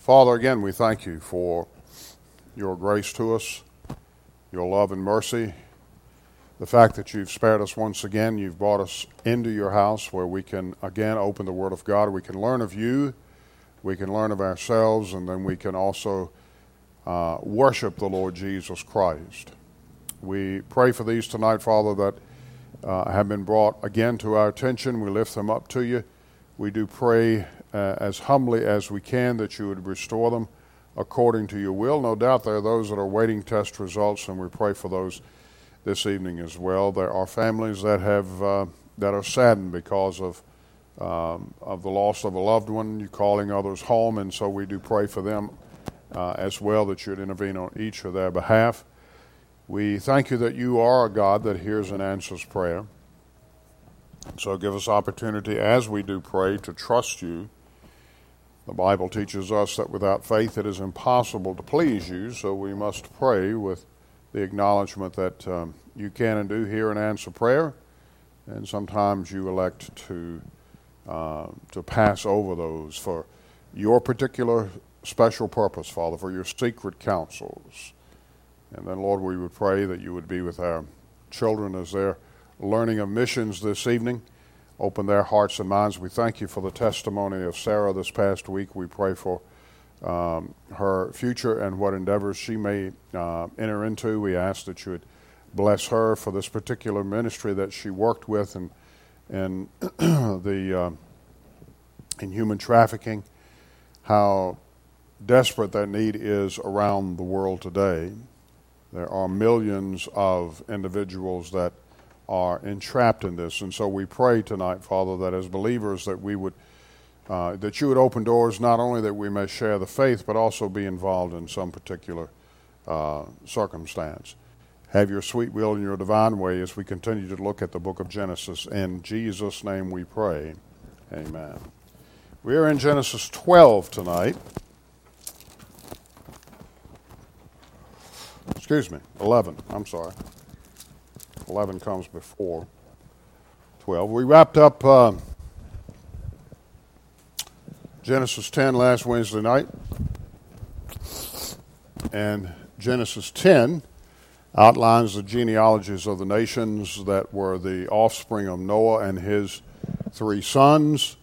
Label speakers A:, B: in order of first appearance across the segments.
A: Father, again, we thank you for your grace to us, your love and mercy, the fact that you've spared us once again. You've brought us into your house where we can again open the Word of God. We can learn of you, we can learn of ourselves, and then we can also worship the Lord Jesus Christ. We pray for these tonight, Father, that have been brought again to our attention. We lift them up to you. We do pray as humbly as we can that you would restore them according to your will. No doubt there are those that are waiting test results, and we pray for those this evening as well. There are families that are saddened because of the loss of a loved one. You're calling others home, and so we do pray for them as well, that you'd intervene on each of their behalf. We thank you that you are a God that hears and answers prayer. So give us opportunity as we do pray to trust you. The Bible teaches us that without faith it is impossible to please you, so we must pray with the acknowledgement that you can and do hear and answer prayer, and sometimes you elect to pass over those for your particular special purpose, Father, for your secret counsels. And then, Lord, we would pray that you would be with our children as they're learning of missions this evening. Open their hearts and minds. We thank you for the testimony of Sarah this past week. We pray for her future and what endeavors she may enter into. We ask that you would bless her for this particular ministry that she worked with in human trafficking, how desperate that need is around the world today. There are millions of individuals that are entrapped in this, and so we pray tonight, Father, that as believers that we would that you would open doors, not only that we may share the faith, but also be involved in some particular circumstance. Have your sweet will and your divine way as we continue to look at the book of Genesis. In Jesus' name we pray. Amen. We are in Genesis 12 tonight. 11. I'm sorry. 11 comes before 12. We wrapped up Genesis 10 last Wednesday night, and Genesis 10 outlines the genealogies of the nations that were the offspring of Noah and his 3 sons.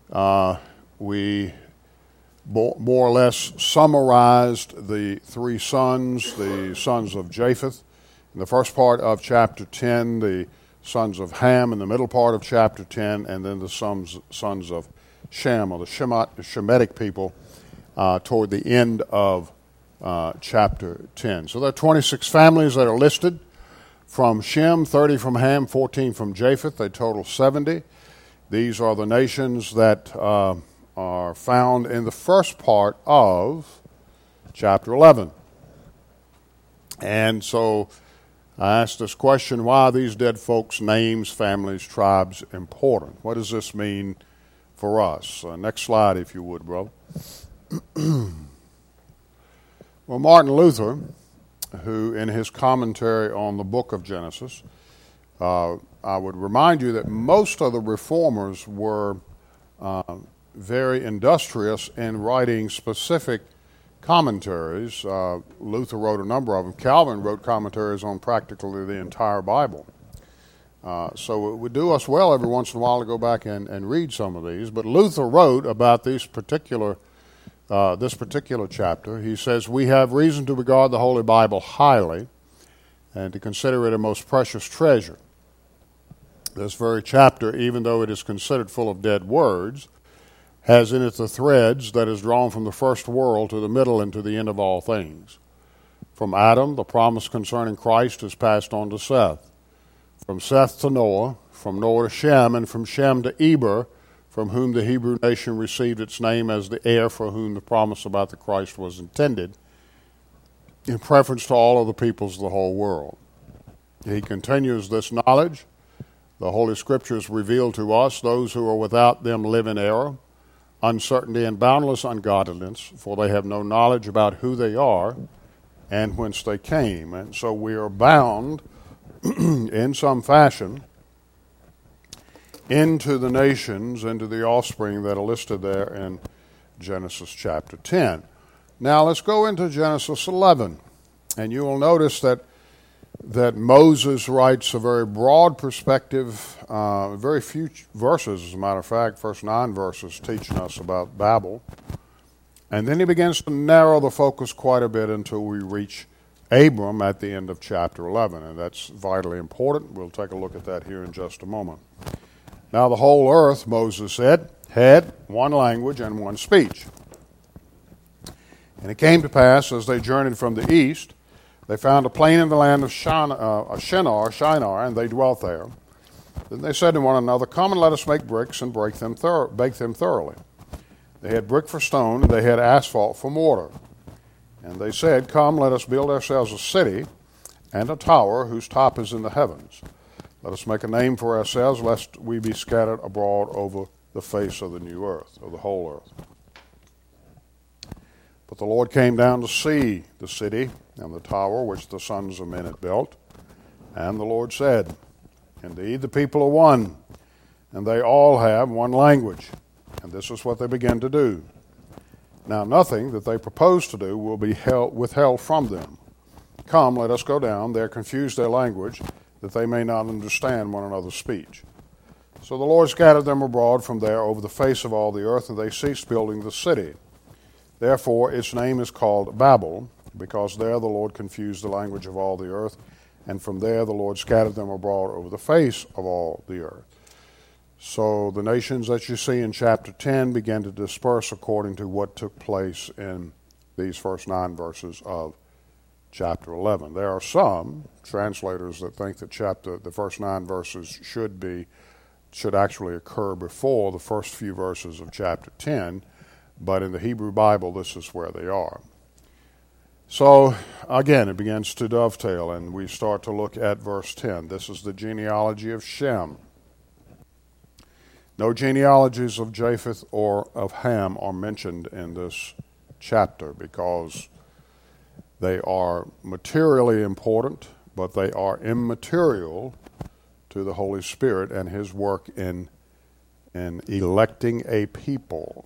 A: We more or less summarized the 3 sons, the sons of Japheth. In the first part of chapter 10, the sons of Ham. In the middle part of chapter 10, and then the sons of Shem, or the Shemitic people, toward the end of chapter 10. So there are 26 families that are listed from Shem, 30 from Ham, 14 from Japheth. They total 70. These are the nations that are found in the first part of chapter 11. And so I asked this question: why are these dead folks' names, families, tribes important? What does this mean for us? Next slide, if you would, bro. Well, Martin Luther, who in his commentary on the book of Genesis, I would remind you that most of the reformers were very industrious in writing specific commentaries. Luther wrote a number of them. Calvin wrote commentaries on practically the entire Bible. So it would do us well every once in a while to go back and read some of these. But Luther wrote about this particular chapter. He says, "We have reason to regard the Holy Bible highly and to consider it a most precious treasure. This very chapter, even though it is considered full of dead words, has in it the threads that is drawn from the first world to the middle and to the end of all things. From Adam, the promise concerning Christ is passed on to Seth. From Seth to Noah, from Noah to Shem, and from Shem to Eber, from whom the Hebrew nation received its name as the heir for whom the promise about the Christ was intended, in preference to all of the peoples of the whole world." He continues, "This knowledge the Holy Scriptures reveal to us. Those who are without them live in error, uncertainty, and boundless ungodliness, for they have no knowledge about who they are and whence they came." And so we are bound in some fashion into the nations, into the offspring that are listed there in Genesis chapter 10. Now let's go into Genesis 11, and you will notice that Moses writes a very broad perspective, very few verses, as a matter of fact, first 9 verses teaching us about Babel. And then he begins to narrow the focus quite a bit until we reach Abram at the end of chapter 11, and that's vitally important. We'll take a look at that here in just a moment. Now the whole earth, Moses said, had one language and one speech. And it came to pass, as they journeyed from the east, they found a plain in the land of Shinar, and they dwelt there. Then they said to one another, "Come and let us make bricks and bake them thoroughly." They had brick for stone, and they had asphalt for mortar. And they said, "Come, let us build ourselves a city and a tower whose top is in the heavens. Let us make a name for ourselves, lest we be scattered abroad over the face of the new earth," or the whole earth. But the Lord came down to see the city and the tower which the sons of men had built. And the Lord said, "Indeed, the people are one, and they all have one language." And this is what they began to do. Now nothing that they propose to do will be withheld from them. Come, let us go down, there confuse their language, that they may not understand one another's speech. So the Lord scattered them abroad from there over the face of all the earth, and they ceased building the city. Therefore its name is called Babel, because there the Lord confused the language of all the earth, and from there the Lord scattered them abroad over the face of all the earth. So the nations that you see in chapter 10 began to disperse according to what took place in these first 9 verses of chapter 11. There are some translators that think that the first 9 verses should actually occur before the first few verses of chapter 10, but in the Hebrew Bible, this is where they are. So, again, it begins to dovetail, and we start to look at verse 10. This is the genealogy of Shem. No genealogies of Japheth or of Ham are mentioned in this chapter because they are materially important, but they are immaterial to the Holy Spirit and His work in electing a people.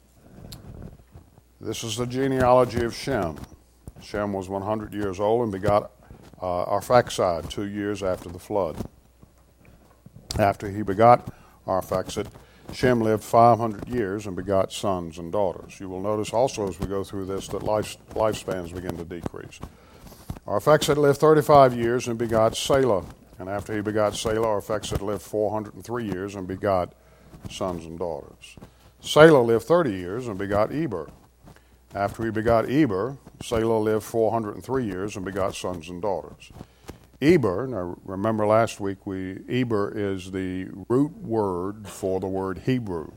A: This is the genealogy of Shem. Shem was 100 years old and begot Arphaxad 2 years after the flood. After he begot Arphaxad, Shem lived 500 years and begot sons and daughters. You will notice also as we go through this that lifespans begin to decrease. Arphaxad lived 35 years and begot Salah. And after he begot Salah, Arphaxad lived 403 years and begot sons and daughters. Salah lived 30 years and begot Eber. After he begot Eber, Salah lived 403 years and begot sons and daughters. Eber, now remember last week, Eber is the root word for the word Hebrew.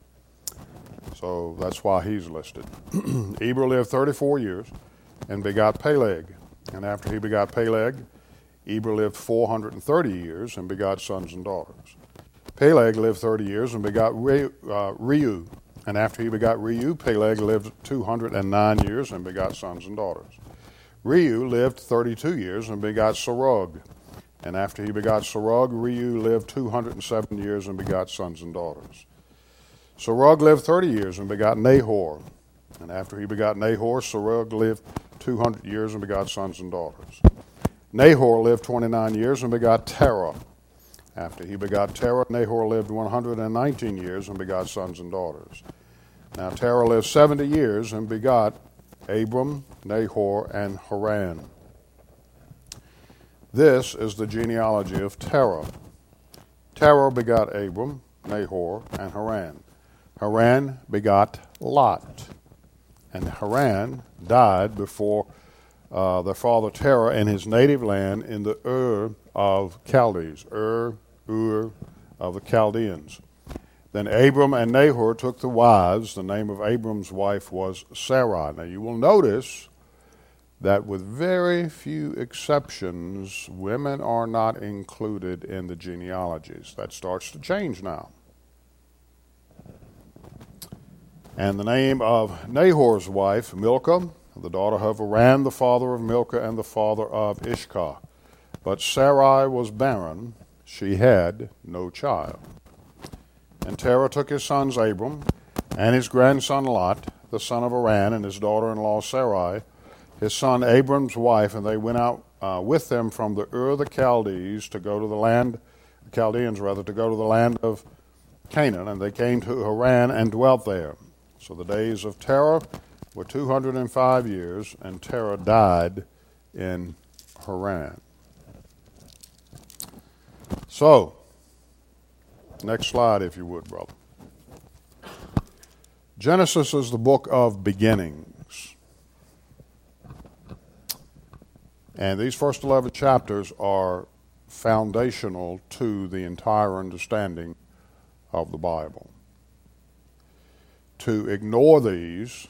A: So that's why he's listed. Eber lived 34 years and begot Peleg. And after he begot Peleg, Eber lived 430 years and begot sons and daughters. Peleg lived 30 years and begot Reu. And after he begot Reu, Peleg lived 209 years and begot sons and daughters. Reu lived 32 years and begot Serug. And after he begot Serug, Reu lived 207 years and begot sons and daughters. Serug lived 30 years and begot Nahor. And after he begot Nahor, Serug lived 200 years and begot sons and daughters. Nahor lived 29 years and begot Terah. After he begot Terah, Nahor lived 119 years and begot sons and daughters. Now Terah lived 70 years and begot Abram, Nahor, and Haran. This is the genealogy of Terah. Terah begot Abram, Nahor, and Haran. Haran begot Lot. And Haran died before their father Terah in his native land in the Ur of Chaldees, Ur of the Chaldeans. Then Abram and Nahor took the wives. The name of Abram's wife was Sarai. Now you will notice that with very few exceptions, women are not included in the genealogies. That starts to change now. And the name of Nahor's wife, Milcah, the daughter of Haran, the father of Milcah and the father of Ishkah. But Sarai was barren, she had no child. And Terah took his sons Abram and his grandson Lot, the son of Haran, and his daughter-in-law Sarai, his son Abram's wife, and they went out with them from the Ur of the Chaldeans to go to the land, to go to the land of Canaan, and they came to Haran and dwelt there. So the days of Terah were 205 years, and Terah died in Haran. So, next slide, if you would, brother. Genesis is the book of beginnings. And these first 11 chapters are foundational to the entire understanding of the Bible. To ignore these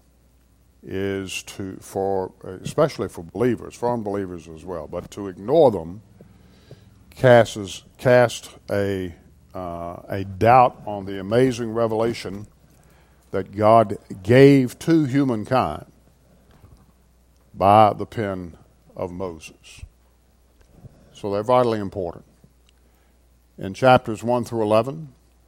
A: is especially for believers, for unbelievers as well, but to ignore them casts a doubt on the amazing revelation that God gave to humankind by the pen of Moses. So they're vitally important. In chapters 1 through 11,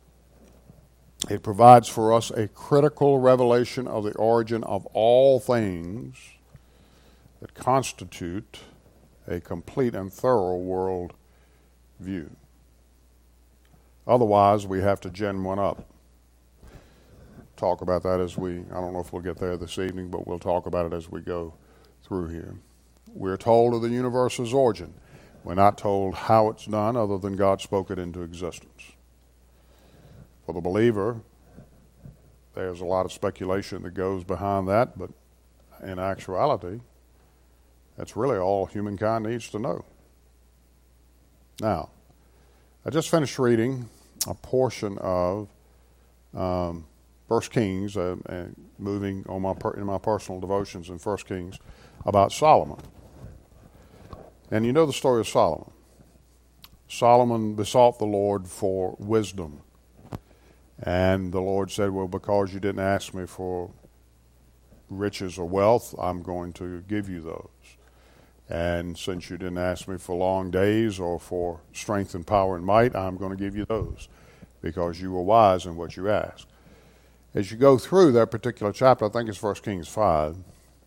A: it provides for us a critical revelation of the origin of all things that constitute a complete and thorough world view. Otherwise, we have to gen one up. Talk about that I don't know if we'll get there this evening, but we'll talk about it as we go through here. We're told of the universe's origin. We're not told how it's done other than God spoke it into existence. For the believer, there's a lot of speculation that goes behind that, but in actuality, that's really all humankind needs to know. Now, I just finished reading a portion of 1 Kings, moving on in my personal devotions in 1 Kings, about Solomon. And you know the story of Solomon. Solomon besought the Lord for wisdom. And the Lord said, well, because you didn't ask me for riches or wealth, I'm going to give you those. And since you didn't ask me for long days or for strength and power and might, I'm going to give you those because you were wise in what you asked. As you go through that particular chapter, I think it's 1 Kings 5,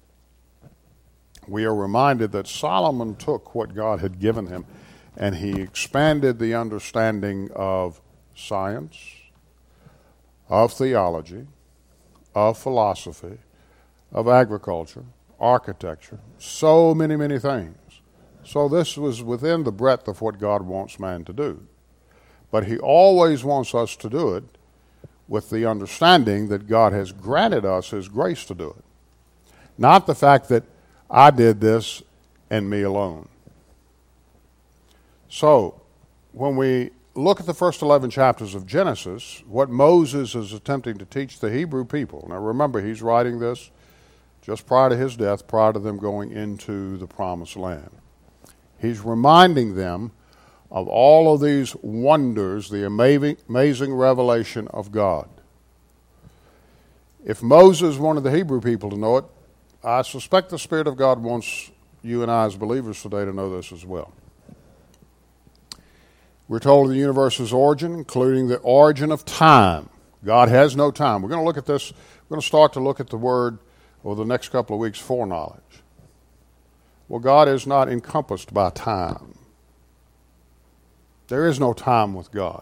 A: we are reminded that Solomon took what God had given him and he expanded the understanding of science, of theology, of philosophy, of agriculture, architecture, so many, many things. So this was within the breadth of what God wants man to do. But he always wants us to do it with the understanding that God has granted us his grace to do it. Not the fact that I did this and me alone. So, when we look at the first 11 chapters of Genesis, what Moses is attempting to teach the Hebrew people, now remember he's writing this just prior to his death, prior to them going into the promised land. He's reminding them of all of these wonders, the amazing revelation of God. If Moses wanted the Hebrew people to know it, I suspect the Spirit of God wants you and I as believers today to know this as well. We're told of the universe's origin, including the origin of time. God has no time. We're going to look at this. We're going to start to look at the word over the next couple of weeks, foreknowledge. Well, God is not encompassed by time. There is no time with God.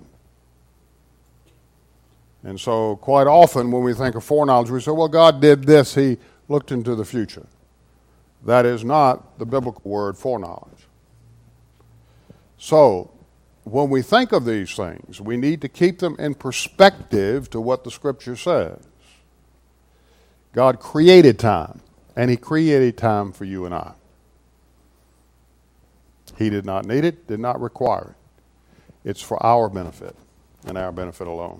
A: And so quite often when we think of foreknowledge, we say, well, God did this. He looked into the future. That is not the biblical word foreknowledge. So when we think of these things, we need to keep them in perspective to what the Scripture says. God created time, and he created time for you and I. He did not need it, did not require it. It's for our benefit and our benefit alone.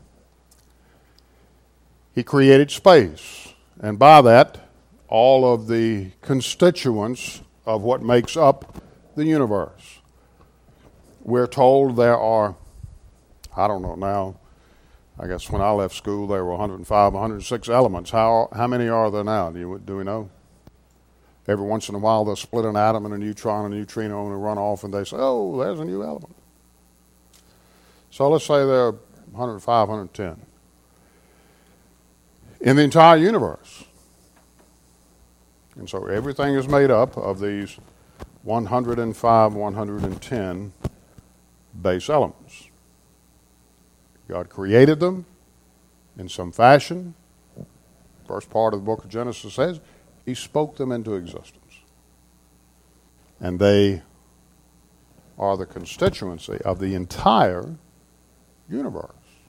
A: He created space, and by that, all of the constituents of what makes up the universe. We're told there are, I don't know now, I guess when I left school there were 105, 106 elements. How many are there now? Do we know? Every once in a while they'll split an atom and a neutron and a neutrino and run off and they say, oh, there's a new element. So let's say there are 105, 110. in the entire universe. And so everything is made up of these 105, 110 base elements. God created them in some fashion. First part of the book of Genesis says he spoke them into existence. And they are the constituency of the entire universe.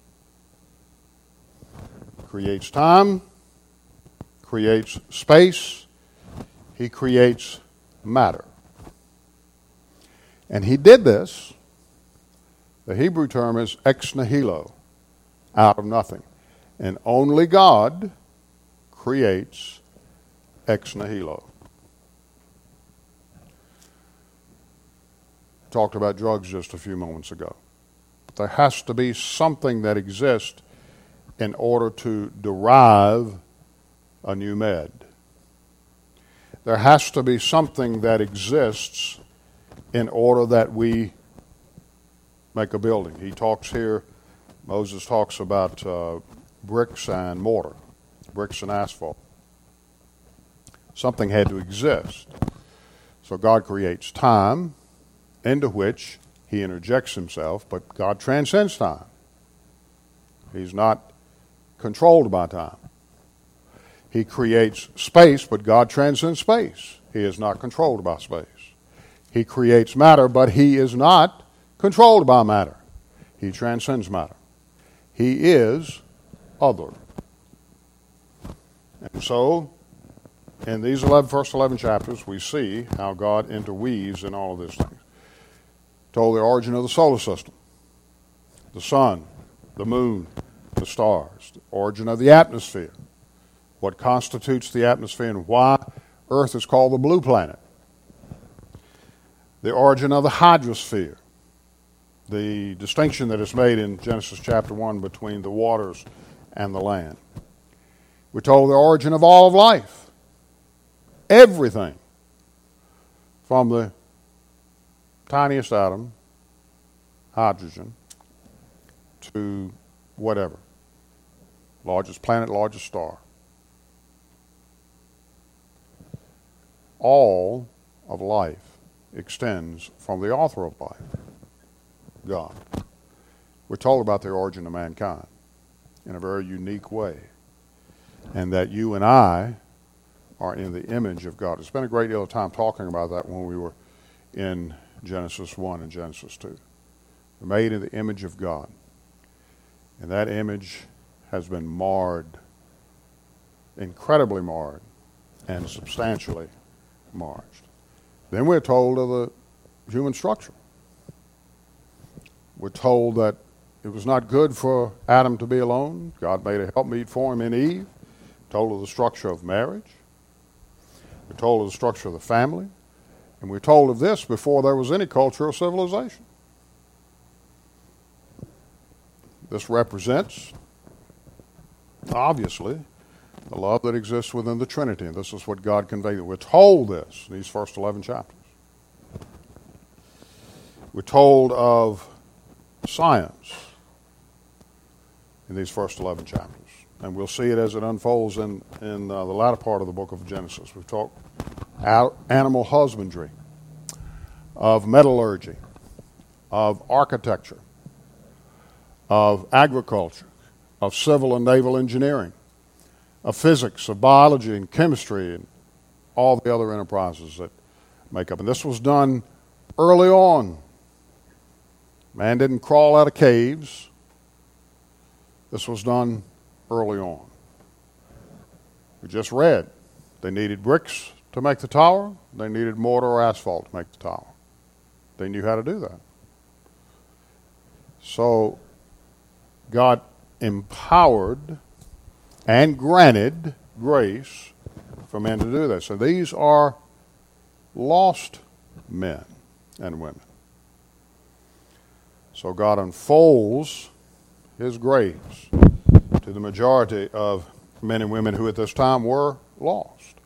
A: Creates time, creates space, he creates matter. And he did this, the Hebrew term is ex nihilo, out of nothing. And only God creates ex nihilo. Talked about drugs just a few moments ago. There has to be something that exists in order to derive a new med. There has to be something that exists in order that we make a building. He talks here, Moses talks about bricks and mortar, bricks and asphalt. Something had to exist. So God creates time, into which he interjects himself, but God transcends time. He's not controlled by time. He creates space, but God transcends space. He is not controlled by space. He creates matter, but he is not controlled by matter. He transcends matter. He is other. And so, in these first 11 chapters, we see how God interweaves in all of these things. Told the origin of the solar system, the sun, the moon, the stars, the origin of the atmosphere, what constitutes the atmosphere and why Earth is called the blue planet, the origin of the hydrosphere, the distinction that is made in Genesis chapter 1 between the waters and the land. We're told the origin of all of life, everything, from the tiniest atom, hydrogen, to whatever. Largest planet, largest star. All of life extends from the author of life, God. We're told about the origin of mankind in a very unique way, and that you and I are in the image of God. I spent a great deal of time talking about that when we were in Genesis 1 and Genesis 2. We're made in the image of God. And that image has been marred, incredibly marred, and substantially marred. Then we're told of the human structure. We're told that it was not good for Adam to be alone. God made a helpmeet for him in Eve. Told of the structure of marriage. We're told of the structure of the family. And we're told of this before there was any culture or civilization. This represents, obviously, the love that exists within the Trinity. And this is what God conveyed. We're told this in these first 11 chapters. We're told of science in these first 11 chapters. And we'll see it as it unfolds in the latter part of the book of Genesis. We've talked animal husbandry, of metallurgy, of architecture, of agriculture, of civil and naval engineering, of physics, of biology and chemistry, and all the other enterprises that make up. And this was done early on. Man didn't crawl out of caves. This was done early on. We just read. They needed bricks to make the tower. They needed mortar or asphalt to make the tower. They knew how to do that. So God empowered and granted grace for men to do that. So these are lost men and women. So God unfolds his grace to the majority of men and women who at this time were lost.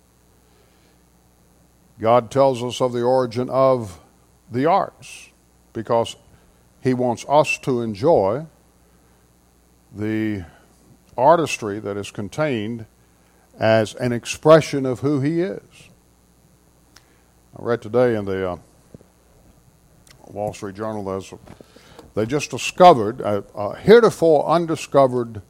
A: God tells us of the origin of the arts because he wants us to enjoy the artistry that is contained as an expression of who he is. I read today in the Wall Street Journal, they just discovered a heretofore undiscovered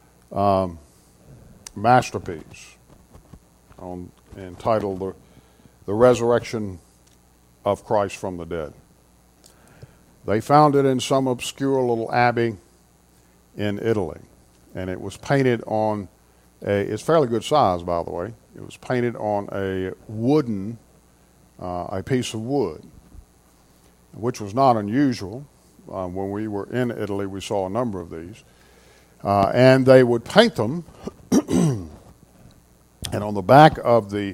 A: masterpiece entitled The Resurrection of Christ from the Dead. They found it in some obscure little abbey in Italy, and it was painted on it's fairly good size, by the way. It was painted on a piece of wood, which was not unusual. When we were in Italy, we saw a number of these, and they would paint them, and on the back of the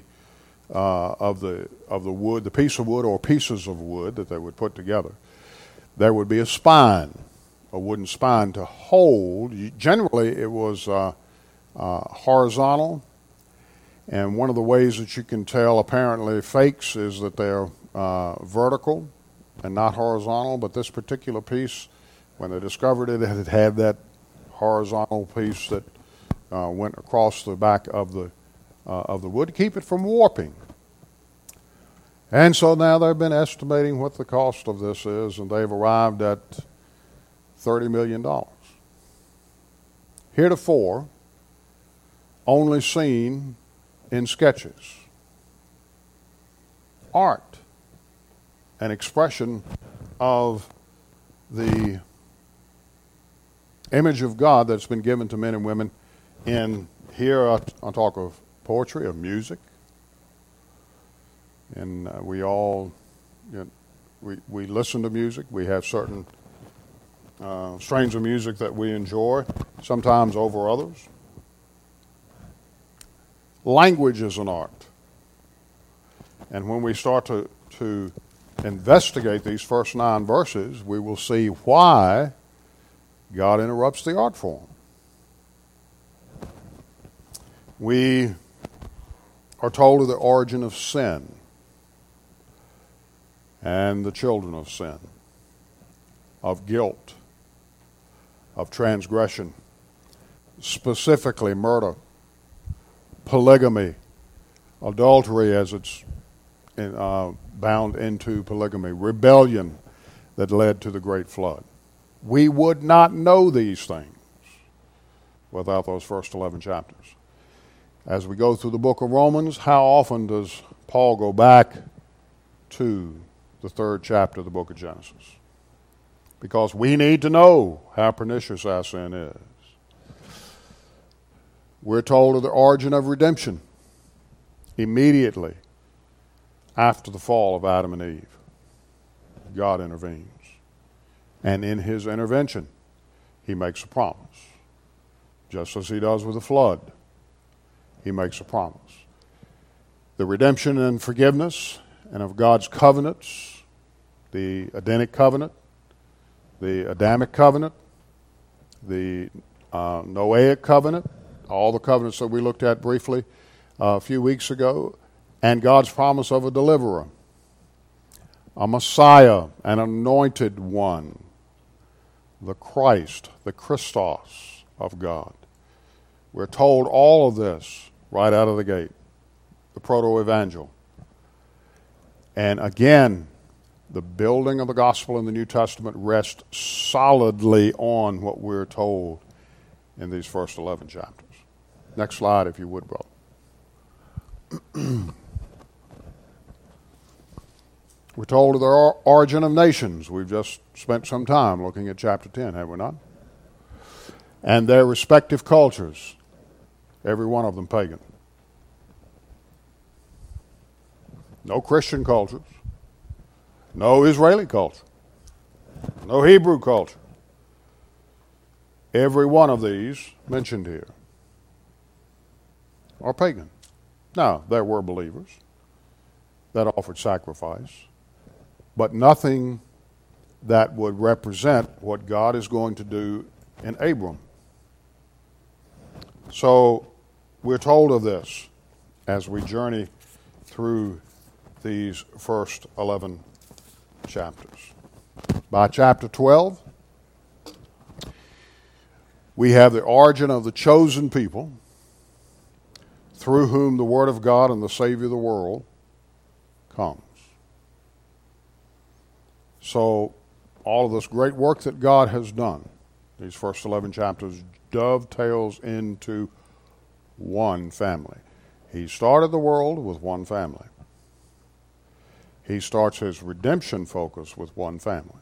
A: wood, the piece of wood or pieces of wood that they would put together, there would be a spine, a wooden spine to hold. Generally, it was horizontal, and one of the ways that you can tell apparently fakes is that they're vertical and not horizontal. But this particular piece, when they discovered it, it had that horizontal piece that went across the back of the wood to keep it from warping. And so now they've been estimating what the cost of this is, and they've arrived at $30 million. Heretofore, only seen in sketches. Art, an expression of the image of God that's been given to men and women in, here I'll talk of poetry, of music, and we all, we listen to music. We have certain strains of music that we enjoy, sometimes over others. Language is an art. And when we start to investigate these first 9 verses, we will see why God interrupts the art form. We are told of the origin of sin and the children of sin, of guilt, of transgression, specifically murder, polygamy, adultery as it's bound into polygamy, rebellion that led to the great flood. We would not know these things without those first 11 chapters. As we go through the book of Romans, how often does Paul go back to the 3rd chapter of the book of Genesis? Because we need to know how pernicious our sin is. We're told of the origin of redemption immediately after the fall of Adam and Eve. God intervenes. And in his intervention, he makes a promise. Just as he does with the flood, he makes a promise. The redemption and forgiveness and of God's covenants, the Edenic covenant, the Adamic covenant, the Noahic covenant, all the covenants that we looked at briefly a few weeks ago, and God's promise of a deliverer, a Messiah, an anointed one, the Christ, the Christos of God. We're told all of this right out of the gate, the proto-evangel. And again, the building of the gospel in the New Testament rests solidly on what we're told in these first 11 chapters. Next slide, if you would, brother. We're told of the origin of nations. We've just spent some time looking at chapter 10, have we not? And their respective cultures, every one of them pagan. No Christian cultures, no Israeli culture, no Hebrew culture. Every one of these mentioned here are pagan. Now, there were believers that offered sacrifice, but nothing that would represent what God is going to do in Abram. So we're told of this as we journey through these first 11 chapters. By chapter 12, We have the origin of the chosen people through whom the Word of God and the Savior of the world comes. So all of this great work that God has done, these first 11 chapters, dovetails into one family. He started the world with one family. He starts his redemption focus with one family.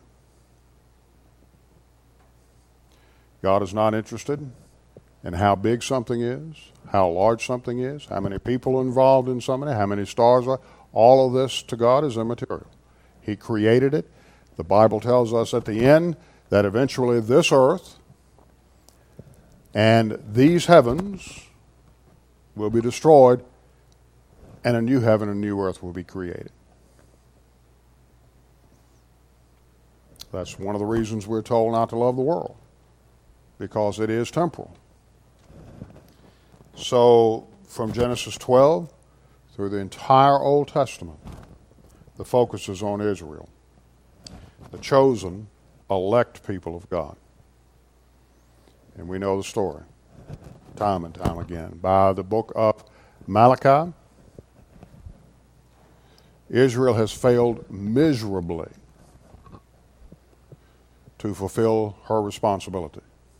A: God is not interested in how big something is, how large something is, how many people are involved in something, how many stars are. All of this to God is immaterial. He created it. The Bible tells us at the end that eventually this earth and these heavens will be destroyed and a new heaven and a new earth will be created. That's one of the reasons we're told not to love the world, because it is temporal. So from Genesis 12 through the entire Old Testament, the focus is on Israel, the chosen, elect people of God. And we know the story, time and time again. By the book of Malachi, Israel has failed miserably to fulfill her responsibility.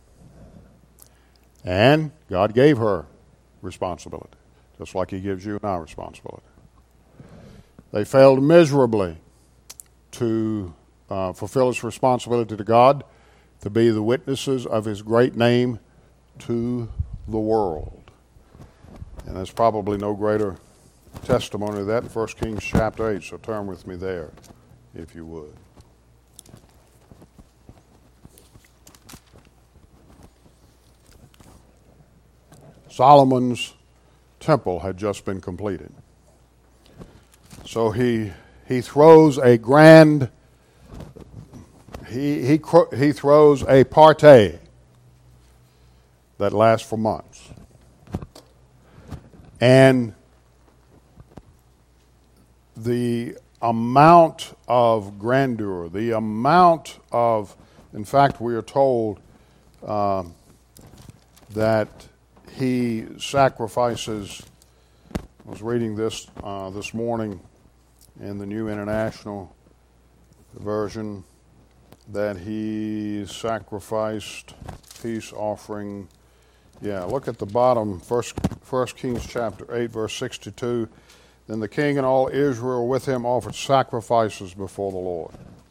A: And God gave her responsibility, just like He gives you and I responsibility. They failed miserably to fulfill His responsibility to God, to be the witnesses of His great name to the world. And there's probably no greater testimony of that in 1 Kings chapter 8, so turn with me there, if you would. Solomon's temple had just been completed. So he throws a grand, he throws a party that lasts for months. And the amount of grandeur, the amount of, in fact, we are told that he sacrifices, I was reading this this morning in the New International Version, that he sacrificed peace offering. Yeah, look at the bottom, First Kings chapter 8, verse 62. Then the king and all Israel with him offered sacrifices before the Lord.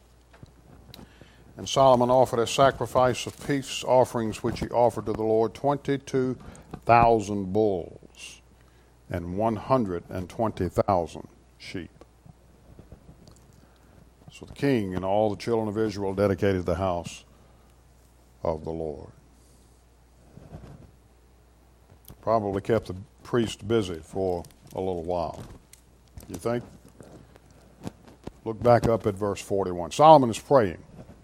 A: And Solomon offered a sacrifice of peace offerings, which he offered to the Lord, 22,000 bulls and 120,000 sheep. So the king and all the children of Israel dedicated the house of the Lord. Probably kept the priest busy for a little while. You think? Look back up at verse 41. Solomon is praying.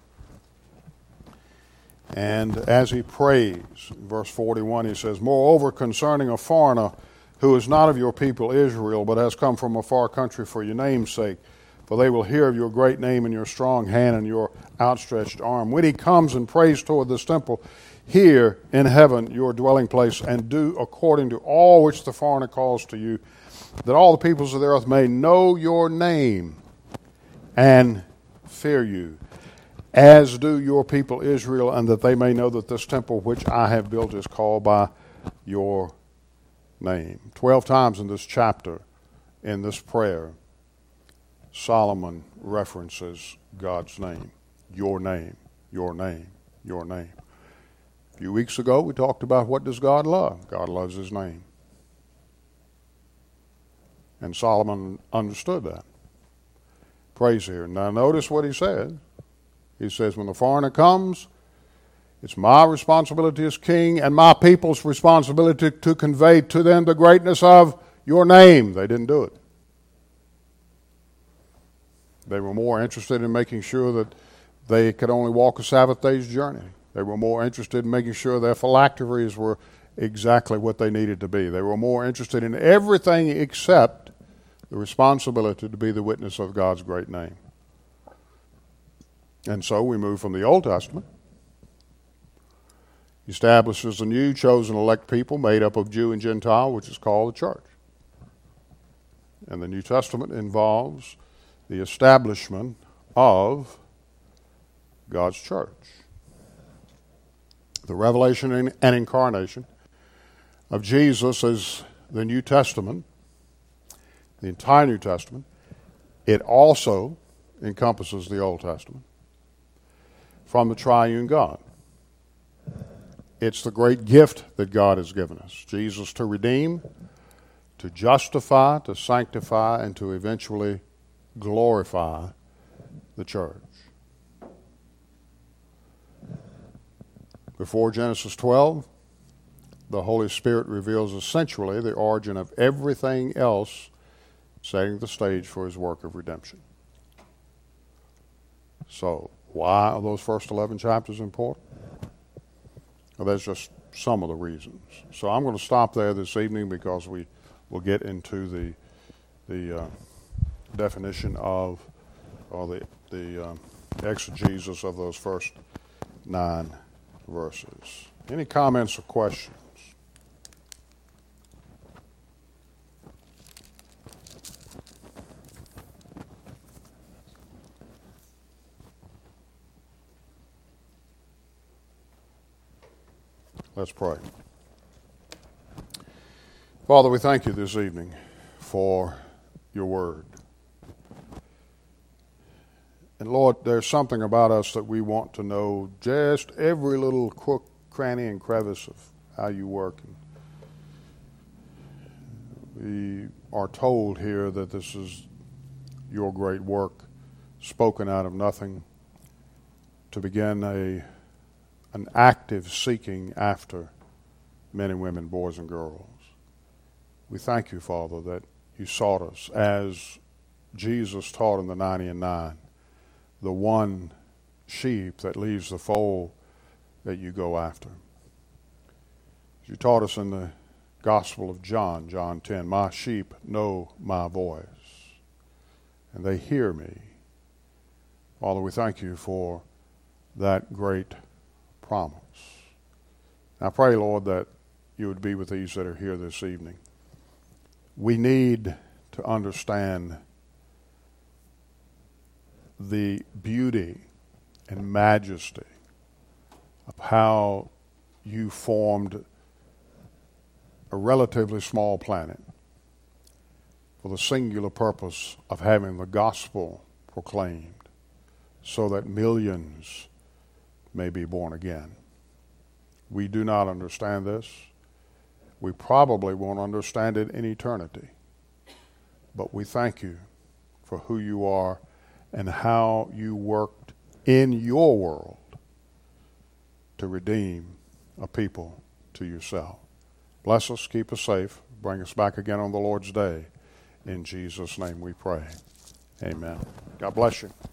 A: And as he prays, in verse 41, he says, "Moreover, concerning a foreigner who is not of your people Israel, but has come from a far country for your name's sake, for they will hear of your great name and your strong hand and your outstretched arm. When he comes and prays toward this temple, here in heaven your dwelling place, and do according to all which the foreigner calls to you, that all the peoples of the earth may know your name and fear you, as do your people Israel, and that they may know that this temple which I have built is called by your name." 12 times in this chapter, in this prayer, Solomon references God's name. Your name, your name, your name. A few weeks ago we talked about, what does God love? God loves His name. And Solomon understood that. Praise here. Now notice what he said. He says, when the foreigner comes, it's my responsibility as king and my people's responsibility to convey to them the greatness of your name. They didn't do it. They were more interested in making sure that they could only walk a Sabbath day's journey. They were more interested in making sure their phylacteries were exactly what they needed to be. They were more interested in everything except the responsibility to be the witness of God's great name. And so we move from the Old Testament He establishes a new chosen elect people made up of Jew and Gentile, which is called the church. And the New Testament involves the establishment of God's church. The revelation and incarnation of Jesus as the New Testament, the entire New Testament, it also encompasses the Old Testament from the triune God. It's the great gift that God has given us. Jesus to redeem, to justify, to sanctify, and to eventually glorify the church. Before Genesis 12, the Holy Spirit reveals essentially the origin of everything else, setting the stage for his work of redemption. So, why are those first 11 chapters important? Well, that's just some of the reasons. So I'm going to stop there this evening because we will get into the definition of, or the exegesis of those first 9 verses. Any comments or questions? Let's pray. Father, we thank you this evening for your word. And Lord, there's something about us that we want to know just every little crook, cranny, and crevice of how you work. We are told here that this is your great work, spoken out of nothing, to begin an active seeking after men and women, boys and girls. We thank you, Father, that you sought us as Jesus taught in the 90 and 9, the one sheep that leaves the fold that you go after. You taught us in the Gospel of John, John 10, my sheep know my voice, and they hear me. Father, we thank you for that great promise. I pray, Lord, that you would be with these that are here this evening. We need to understand the beauty and majesty of how you formed a relatively small planet for the singular purpose of having the gospel proclaimed so that millions may be born again. We do not understand this. We probably won't understand it in eternity. But we thank you for who you are and how you worked in your world to redeem a people to yourself. Bless us, keep us safe, bring us back again on the Lord's day. In Jesus' name we pray. Amen. God bless you.